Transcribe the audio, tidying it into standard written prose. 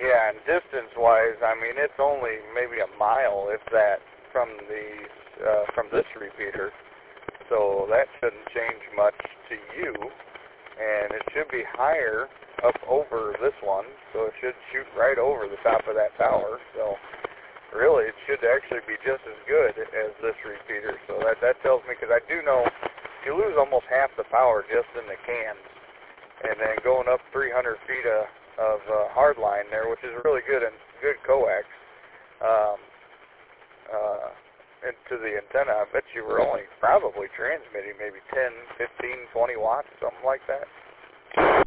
Yeah, and distance-wise, I mean, it's only maybe a mile, if that, from this repeater. So that shouldn't change much to you, and it should be higher up over this one, so it should shoot right over the top of that tower. So really, it should actually be just as good as this repeater. So that tells me, because I do know you lose almost half the power just in the cans, and then going up 300 feet of hard line there, which is really good and good coax, into the antenna. I bet you were only probably transmitting maybe 10, 15, 20 watts, something like that.